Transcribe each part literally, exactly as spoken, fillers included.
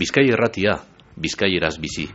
Bizkai Irratia, bizkaieraz bizi.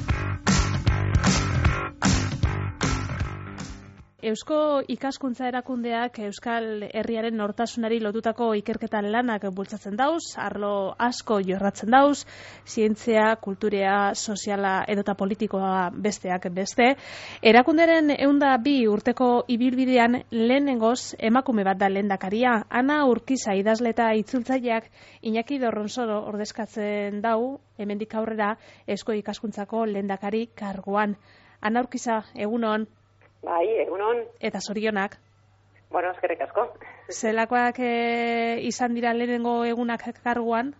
Eusko Ikaskuntza Erakundeak Euskal Herriaren nortasunari lotutako ikerketan lanak bultzatzen dauz, arlo asko jorratzen dauz, zientzia, kulturea, soziala edota politikoa besteak beste. Erakunderen ehunda bi urteko ibilbidean lehenengoz emakume bat da lehendakaria. Ana Urkiza idazle eta itzultzaileak Iñaki Dorronsoro ordezkatzen dau, hemendik aurrera Eusko Ikaskuntzako lehendakari karguan. Ana Urkiza, egunon. Bai, egunon. Eta zorionak. Bueno, eskerrik asko. Zelakoak e, izan dira lehenengo egunak karguan?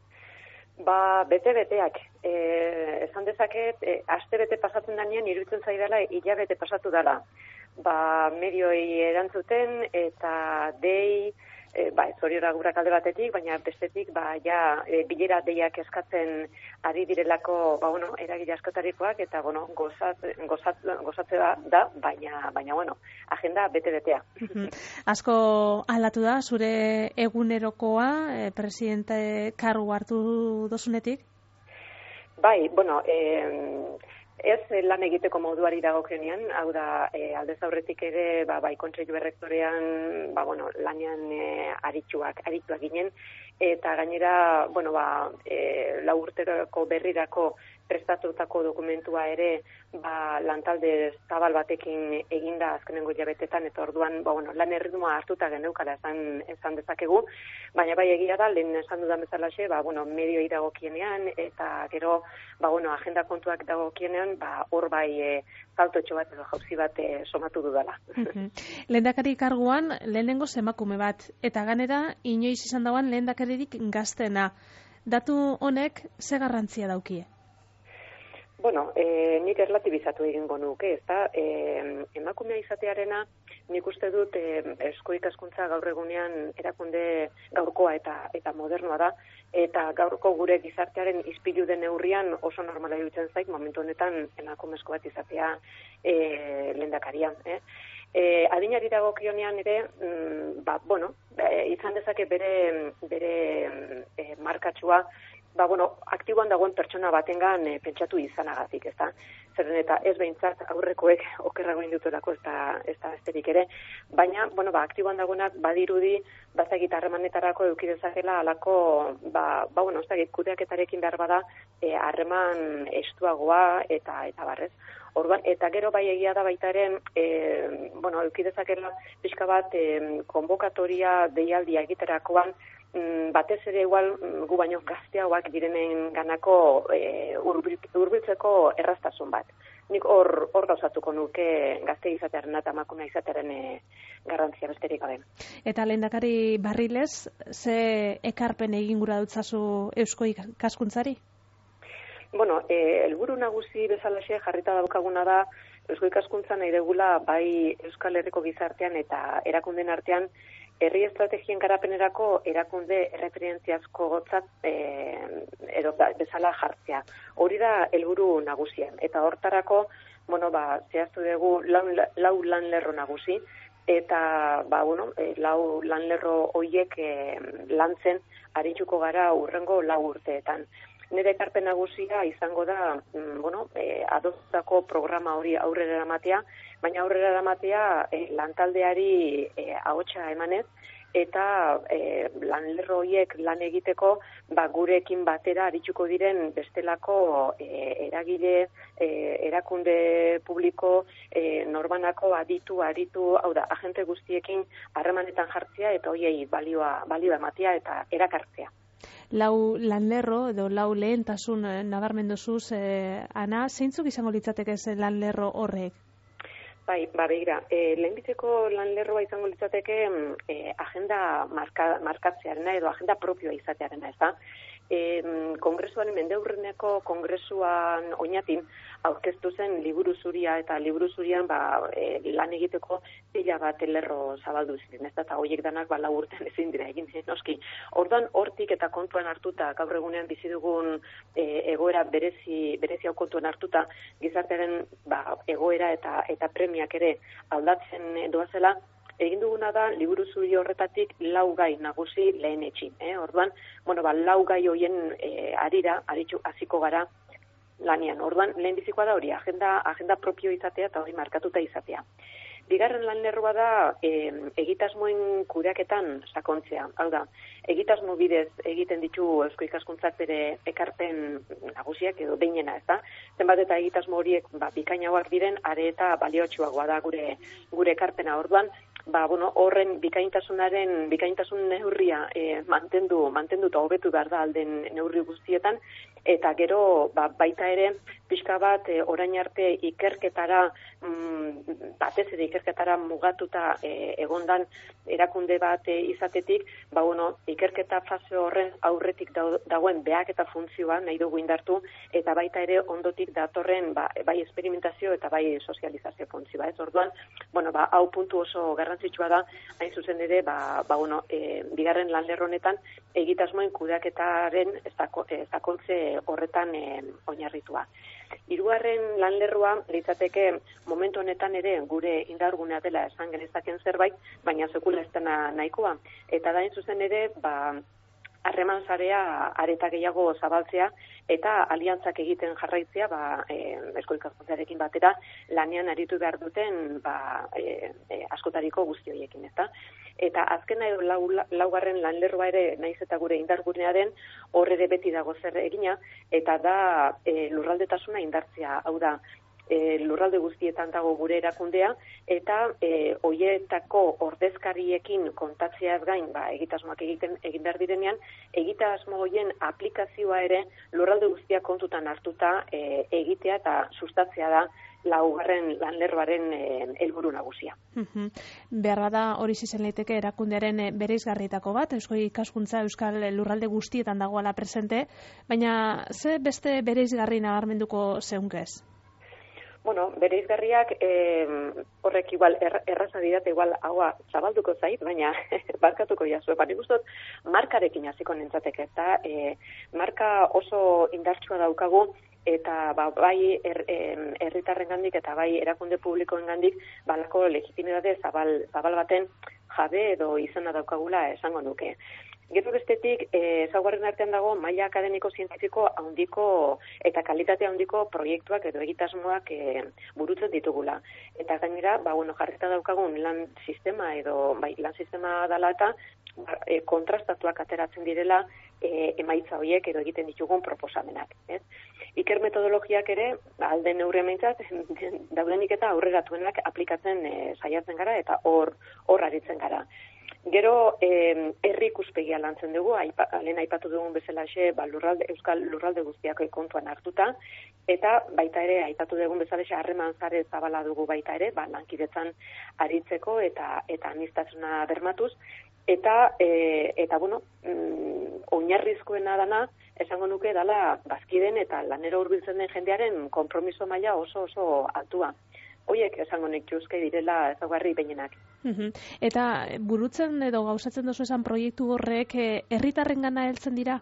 Ba, bete-beteak. E, esan dezaket, e, aste bete pasatzen danean, iruditzen zaidala, hilabete pasatu dela. Ba, medioi erantzuten eta dei, e, ba, zoriora gurak alde batetik, baina bestetik, ba, ja, e, bilera deiak eskatzen ari direlako, ba, bueno, eragile askotarikoak, eta, bueno, gozat, gozat, gozatze da, da, baina, baina, bueno, agenda bete-betea. Asko aldatu da, zure egunerokoa, e, presidente kargu hartu dozunetik? Bai, bueno, e, ez lan egiteko moduari dagokionean, hau da, e, aldez aurretik ere, ba, bai, kontseilu errektorean, ba, bueno, lanean e, arituak, arituak ginen, eta gainera, bueno, ba, e, lau urteroko berrirako prestatutako dokumentua ere, ba, lantalde zabal batekin eginda azkenengo jabetetan, eta orduan, ba, bueno, lan erritmoa hartuta geneukala esan, esan dezakegu, baina bai egia da, lehen esan dudan bezalaxe, ba, bueno, medioi dagokienean, eta gero, ba, bueno, agenda kontuak dagokienean, ba, hor bai e, saltotxo bat edo jauzi bat e, somatu dudala. Lehendakari karguan, lehenengo emakume bat, eta ganera, inoiz izan dauan lehendakaririk gaztena. Datu honek, ze garrantzia daukie? Bueno, e, nik erlatibizatu egingo nuke, ez da, e, emakumea izatearena, nik uste dut e, Eusko Ikaskuntza gaur egunean erakunde gaurkoa eta eta modernoa da, eta gaurko gure gizartearen ispilu den neurrian oso normala iruditzen zait, momentu honetan emakumezko bat izatea e, lehendakaria. Eh? E, adinari dagokionean ere, mm, ba, bueno, e, izan dezake bere, bere e, markatxua, ba, bueno, aktiboan dagoen pertsona batengan e, pentsatu izanagatik, ez da? Zerren eta ez behintzat aurrekoek okerrago indutelako ez da, ez da esterik ere, baina, bueno, ba, aktiboan dagoenak badirudi, bazakit harremanetarako eukidezakela alako, ba, ba, bueno, ez da, kudeaketarekin behar bada, e, harreman estuagoa eta, eta barrez. Orduan, eta gero bai egia da baitaren, e, bueno, eukidezakela pixka bat e, konbokatoria deialdia egiterakoan, batez ere igual gu baino gazteagoak direnen ganako e, hurbiltzeko erraztasun bat. Nik hor hor gauzatuko nuke gazte izatearen eta emakumea izatearen e, garrantzia besterik gabe. Eta lehendakari Barriles, ze ekarpen egin gura dutzazu Eusko Ikaskuntzari? Bueno, e, helburu nagusi bezalaxe jarrita daukaguna da Eusko Ikaskuntza nahi degula bai Euskal Herriko gizartean eta erakunden artean herri estrategien garapenerako erakunde erreferentziazko gotzat e, edo bezala jartzea. Hori da helburu nagusia. Eta hortarako, bueno, ba, zehaztu dugu lau, lau lan lerro nagusi, eta ba, bueno, e, lau lan lerro horiek e, lantzen arituko gara urrengo lau urteetan. Nire ekarpen nagusia izango da, mm, bueno, e, adostutako programa hori aurrera eramatea, baina aurrera eramatea e, lantaldeari e, ahotsa emanez, eta e, lanlerro horiek lan egiteko ba, gurekin batera arituko diren bestelako e, eragile, e, erakunde publiko, e, norbanako aditu, aritu, hau da, agente guztiekin harremanetan jartzea eta horiei balioa, balioa ematea eta erakartzea. Lau lanlerro edo lau lehentasun nabarmenduzuz, eh, Ana, zeintzuk izango litzateke zen lanlerro horrek? Bai, ba, begira, e, lehenbizeko lanlerroa izango litzateke e, agenda marka, markatzearena edo agenda propioa izatearena, ez da? E, kongresuan, mendeurreneko kongresuan oinatin, aurkeztu zen liburu zuria eta liburu zurian ba, e, lan egiteko pila bat lerro zabaldu ziren, ez da, eta horiek danak ba, lau urtean ezin dira egin, noski. Orduan hortik eta kontuan hartuta, gaur egunean bizi dugun e, egoera berezi, berezi hau kontuan hartuta, gizartearen ba, egoera eta eta premiak ere aldatzen doazela, egin duguna da liburu zuri horretatik lau gai nagusi lehenetsi. Eh? Orduan, bueno, ba, lau gai hoien e, arira, aritxu hasiko gara lanian. Orduan, lehen bizikoa da hori, agenda, agenda propio izatea eta hori markatuta izatea. Bigarren lanlerroa da e, egitasmoen kudeaketan sakontzea. Hau da, egitasmo bidez egiten ditu Eusko Ikaskuntzak bere ekarpen nagusiak edo behinena, ez da? Zenbat eta egitasmo horiek ba, bikainagoak diren, are eta baliotsuagoa da gure gure ekarpena. Orduan, ba, bueno, horren bikaintasunaren, bikaintasun neurria e, mantendu, mantendu eta hobetu behar da alden neurri guztietan, eta gero ba, baita ere pixka bat e, orain arte ikerketara, mm, batez ere ikerketara mugatuta e, egondan erakunde bat e, izatetik, ba, bueno, ikerketa fase horren aurretik dagoen behak eta funtzioa nahi dugu indartu, eta baita ere ondotik datorren ba, bai esperimentazio eta bai sozializazio funtzioa. Ez orduan, bueno, ba, hau puntu oso garrantzitsua da, hain zuzen ere, ba, ba, bueno, e, bigarren lanlerro honetan egitasmoen kudeaketaren sakontze horretan e, oinarritua. Hirugarren lanlerroa litzateke momentu honetan ere gure indargunea dela esan genezaken zerbait, baina sekula ez dena nahikoa. Eta da hain zuzen ere, ba, harreman sarea areta gehiago zabaltzea eta aliantzak egiten jarraitzea ba, e, Eusko Ikaskuntzarekin batera lanean aritu behar duten ba, e, e, askotariko guzti horiekin, ezta? Eta azkena edo lau, laugarren lanlerroa ere naiz eta gure indargunea den hor ere beti dago zer egina, eta da e, lurraldetasuna indartzea, hau da, E, lurralde guztietan dago gure erakundea, eta e, hoietako ordezkariekin kontatzeaz gain, ba, egitasmoak egiten egin behar direnean, egitasmo hoien aplikazioa ere lurralde guztiak kontutan hartuta e, egitea eta sustatzea da laugarren lanlerroaren helburu nagusia. Uh-huh. Beharra da hori izen liteke erakundearen bereizgarrietako bat, Eusko Ikaskuntza Euskal lurralde guztietan dagoela presente, baina ze beste bereizgarri nabarmenduko zeunkez? Bueno, bereizgarriak eh, horrek igual er, erraza didate igual haua zabalduko zait, baina barkatuko jazu. Nik uste dut markarekin hasiko nintzateke, eta eh, marka oso indartsua daukagu, eta ba, bai herritarrengandik eta bai erakunde publikoengandik balako legitimitate zabal, zabal baten jabe edo izena daukagula esango nuke. Gero bestetik, ezaugarren artean dago maila akademiko zientifiko handiko eta kalitatea handiko proiektuak edo egitasmoak e, burutzen ditugula. Eta gainera, ba, bueno, jarrita daukagun lan sistema edo bai, lan sistema dela eta e, kontrastatuak ateratzen direla e, emaitza horiek edo egiten ditugun proposamenak. Ez? Iker metodologiak ere, alde neurri emaitzat, daudenik eta aurreratuenak aplikatzen e, saiatzen gara eta hor hor aritzen gara. Gero, eh, herri ikuspegia lantzen dugu, aipa, lehen aipatu dugun bezalaxe, ba, lurralde, Euskal lurralde guztiak kontuan hartuta, eta baita ere, aipatu dugun bezalaxe, harreman sare zabala dugu baita ere, ba, lankidetzan aritzeko eta eta aniztasuna bermatuz, eta, e, eta bueno, mm, oinarrizkoena dana, esango nuke dala bazkiden eta lanero hurbiltzen den jendearen konpromiso maila oso oso altua. Hoiek esango nik juzke direla ezaugarri behinenak. Uh-huh. Eta burutzen edo gauzatzen dozu esan proiektu horrek herritarrengana heltzen dira?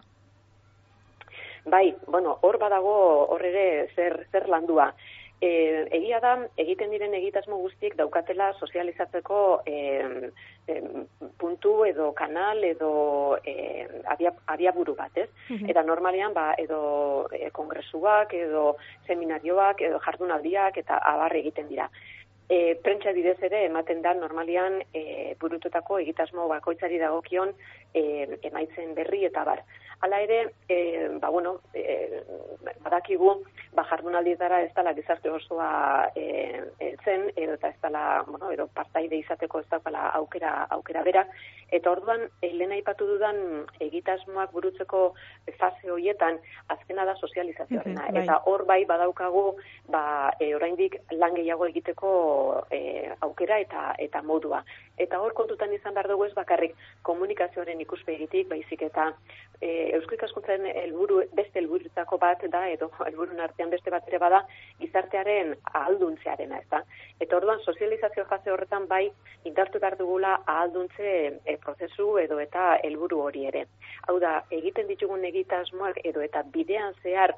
Bai, bueno, hor badago hor ere zer, zer landua. E, egia da, egiten diren egitasmo guztiek daukatela sozializatzeko e, e, puntu edo kanal edo e, abia, abiaburu bat, ez? Uh-huh. Eta normalean, ba, edo e, kongresuak, edo seminarioak, edo jardunaldiak, eta abar egiten dira. E, prentsa bidez ere ematen da normalian e, burututako egitasmo bakoitzari dagokion e, emaitzen berri eta bar. Hala ere, e, ba, bueno, e, badakigu, ba, jardunaldietara ez dela gizarte osoa e, zen, edo eta ez dela, bueno, edo partaide izateko ez dela aukera, aukera bera, eta orduan, e, lehen aipatu dudan egitasmoak burutzeko fase horietan, azkena da sozializazioarena, mm-hmm, eta hor bai badaukagu, ba, e, oraindik lan gehiago egiteko e, aukera eta eta modua. Eta hor kontutan izan behar dugu ez bakarrik komunikazioaren ikuspegitik, baizik eta e, Eusko Ikaskuntzaren helburu beste helburutako bat da, edo helburun artean beste bat ere bada, gizartearen ahalduntzearena, ez da. Eta orduan sozializazio fase horretan bai indartu behar dugula ahalduntze e, prozesu edo eta helburu hori ere. Hau da, egiten ditugun egitasmoak edo eta bidean zehar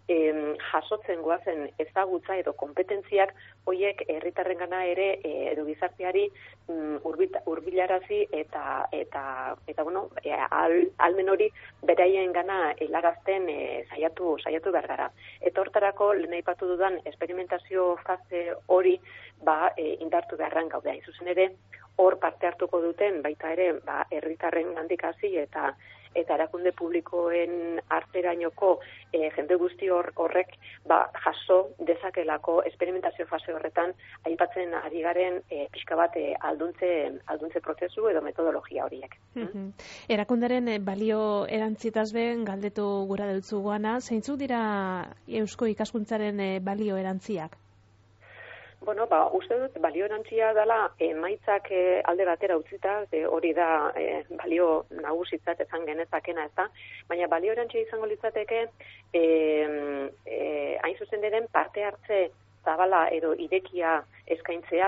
em, jasotzen goazen ezagutza edo kompetentziak hoiek herritarrengana ere e, edo gizarteari mm, hurbilarazi eta eta eta bueno, e, al, almen hori beraiengana helarazten e, saiatu saiatu behar gara. Eta hortarako lehen aipatu dudan esperimentazio fase hori ba e, indartu beharran gaude. Hain zuzen ere hor parte hartuko duten baita ere ba herritarren gandik hasi eta eta erakunde publikoen arterainoko e, jende guzti hor, horrek ba, jaso dezakelako esperimentazio fase horretan aipatzen ari garen e, pixka bat e, alduntze, alduntze prozesu edo metodologia horiek. Mm-hmm. Erakunderen e, balio erantzitaz ben galdetu gura dutzu guana, zeintzuk dira eusko ikaskuntzaren e, balio erantziak? Bueno, ba, uste dut balio erantzia dela emaitzak e, alde batera utzita, e, hori da e, balio nagusitzat ezan genezakena, ez da? Baina balio erantzia izango litzateke e, e, hain zuzen diren parte hartze zabala edo irekia eskaintzea,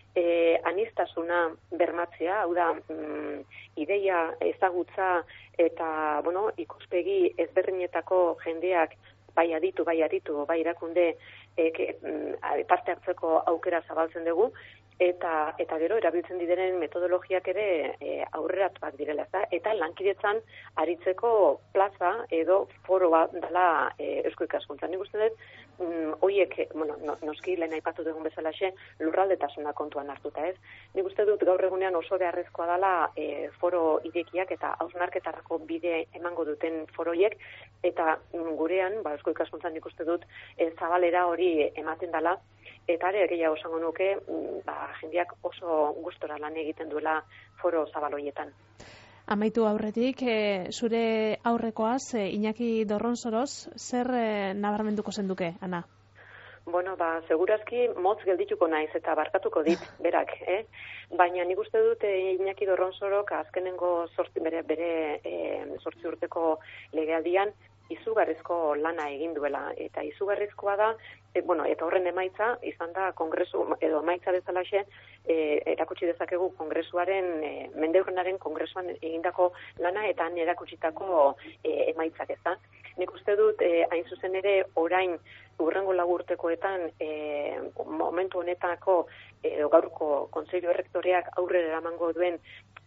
e, anistasuna bermatzea, hau da mm, ideia ezagutza eta bueno, ikuspegi ezberdinetako jendeak bai aditu, bai aditu, bai irakunde e, parte hartzeko aukera zabaltzen dugu, eta eta gero erabiltzen diren metodologiak ere e, aurreratuak direla, eta, eta lankidetzan aritzeko plaza edo foro bat dela e, eusko ikaskuntza. Nik uste dut, mm, oiek, bueno, no, noski lehen aipatu dugun bezalaxe, lurraldetasuna kontuan hartuta, ez? Nik uste dut gaur egunean oso beharrezkoa dela e, foro irekiak eta hausnarketarako bide emango duten foroiek, eta mm, gurean, ba, eusko ikaskuntzan nik uste dut, e, zabalera hori ematen dela, eta ere gehiago esango nuke, ba, jendeak oso gustora lan egiten duela foro zabaloietan. Amaitu aurretik, e, zure aurrekoaz, e, Iñaki Dorronsoroz, zer e, nabarmenduko zenduke, Ana? Bueno, ba, segurazki motz geldituko naiz eta barkatuko dit, berak, eh? Baina nik uste dut e, Iñaki Dorronsorok azkenengo sorti, bere, bere e, sortzi urteko legealdian izugarrizko lana egin duela, eta izugarrizkoa da, e, bueno, eta horren emaitza izan da kongresu, edo emaitza bezalaxe, e, erakutsi dezakegu kongresuaren, e, mendeurrenaren kongresuan egindako lana eta han erakutsitako e, emaitzak ez da. Nik uste dut, e, hain zuzen ere, orain urrengo lagurtekoetan, e, momentu honetako, e, gaurko Kontseilu Errektoreak aurrera eramango duen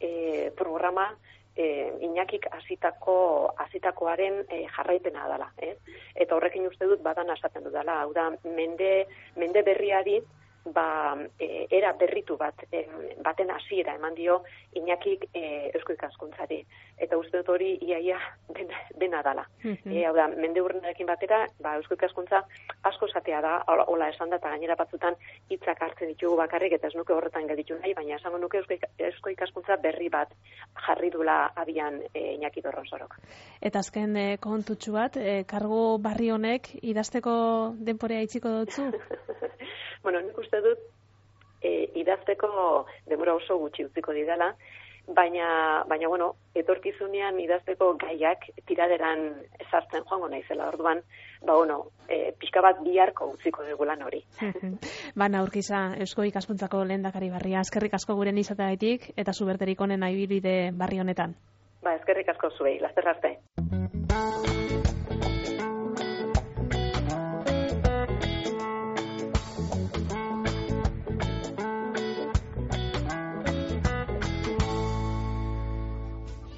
e, programa, E, Iñakik hasitako hasitakoaren e, jarraipena dela, eh? Eta horrekin uste dut badan esaten dudala, hau da mende mende berriari ba e, era berritu bat e, baten hasiera eman dio Iñakik e, eusko ikaskuntzari, eta uste dut hori iaia dena, dena dela. Mm-hmm. E, hau da mendeurrenarekin batera, ba eusko ikaskuntza asko esatea da, hola esan da, eta gainera batzutan hitzak hartzen ditugu bakarrik, eta ez nuke horretan gelditu nahi, baina esango nuke eusko ikaskuntza berri bat jarri dula abian e, Iñaki Dorronsorok. Eta azken e, kontutxu bat, e, kargu barri honek idazteko denporea itziko dutzu? Bueno, nik uste dut e, idazteko denbora oso gutxi utziko didala, baina, baina bueno, etorkizunean idazteko gaiak tiraderan ezartzen joango naizela, orduan, ba, bueno, e, pixka bat biharko utziko dugu lan hori. Bana Urkiza, Eusko Ikaskuntzako lehendakari barria, eskerrik asko guren izateagatik eta zuberterik onena ibilbide barri honetan. Ba, eskerrik asko zuei, laster arte.